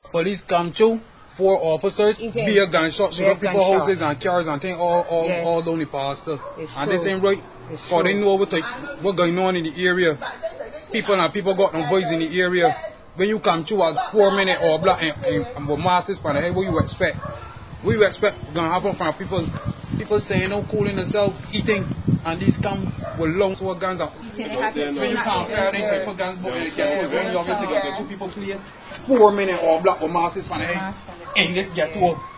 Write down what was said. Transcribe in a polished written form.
Police come through, 4 officers, be a gunshot, shoot up people's houses and cars and things all down the pastor. And this ain't right. Because they know what going on in the area. People got no voice in the area. When you come through at 4 minutes or a block and with masses on the head, what you expect? What you expect gonna happen from people saying no cooling themselves, eating, and these come with long sword guns out. When you compare them, people guns but when you get close, when you obviously get 2 people place, 4 minutes or a block with masses on the head, and this get to